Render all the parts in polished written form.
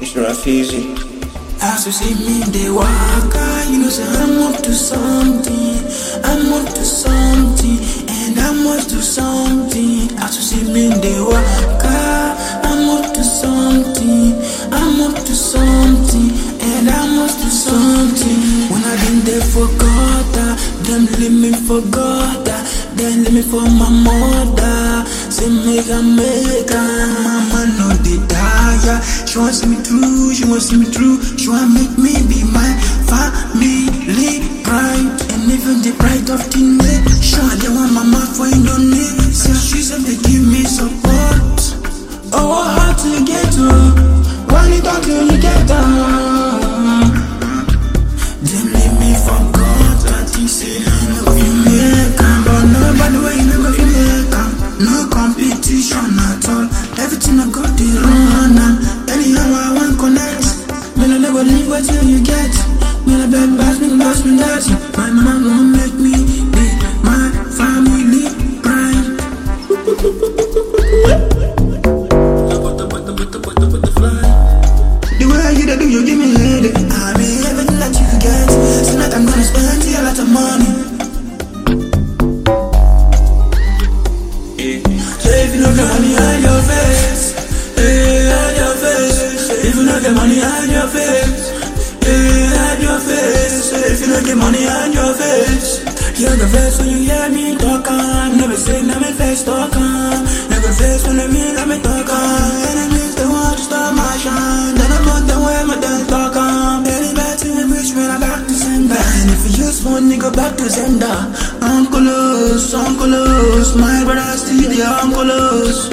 It's rough easy. As you see me, they waka, you know, say I'm up to something, I'm up to something, and I'm up to something. As you see me, they waka, I'm up to something, I'm up to something, and I'm up to something. When I been there for God, them leave me for God, then leave me for my mother. Say make a mama no dey tire. She want see me through, she want see me through. She want make me be my family pride, and even the pride of the nation. They want mama for Indonesia. She said they give me support. Oh, how to get to? When it talk till you get down. Them leave me for God. I think say I know you make am, but nobody way you never feel make am. No competition at all. Everything I got the run and anyhow I want connect. Man I never leave what you get. Man I beg bass me lost me that. My mama gon' make me be my family pride. The way you do you give me headache. I mean everything that you get. Tonight I'm gonna spend a lot of money. So if you don't get money on your face, on your face. If you don't get money on your face, on your face. If you don't get money on your face, hear the face when you hear me talk on. Never say no me face talk on. Never face when me let me talk on. Enemies they want to stop my shine. Then I put them where my dance talk on. Any bad thing they wish me I back to sender. And if you use one nigga back to sender. Uncle's, my brother still the uncle's.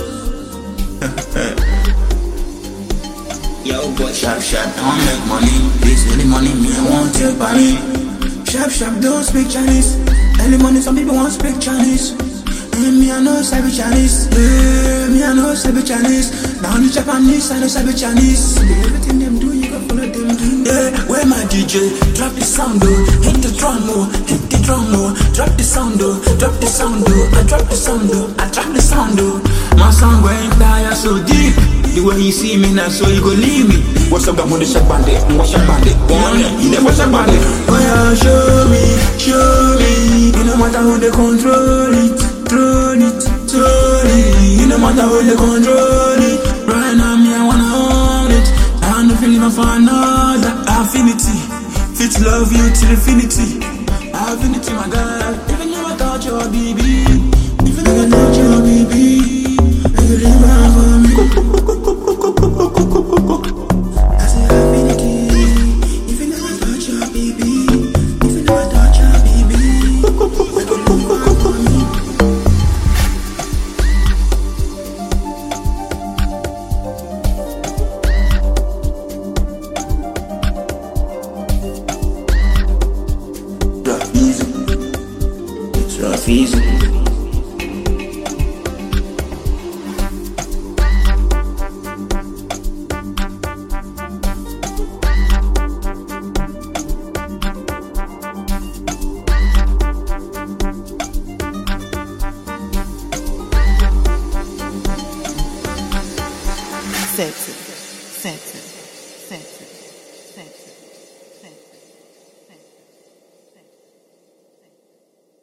Yo, boy, Sharp, don't make money. This any money, me I won't take by me. Sharp, don't speak Chinese. Early money, some people won't speak Chinese. Me I know Sabi Chinese. Me I know Sabi Chinese. Now only Japanese, I know Sabi Chinese. Everything them do, you can follow them do. Yeah, where my DJ? Drop the sound, oh. Hit the drum, oh. Hit the drum, oh. Drop the sound, oh. Drop the sound, oh. I drop the sound, oh. I drop the sound, oh. My song going tire so deep. The way you see me now, so you go leave me. what's up, that money shot bandit? What's your bandit? You never shot bandit. Oh yeah, show me. You no matter who they control it, throw it. You no matter who they control it. Right now me I wanna own it. I don't feel even for another affinity. Fit love you till infinity. Affinity, my God. Even if I touch your baby, even if I touch your baby, you remember for me. I say affinity. Even if I touch your baby, even if I touch your baby, you remember for me. It's rough easy. Sexy.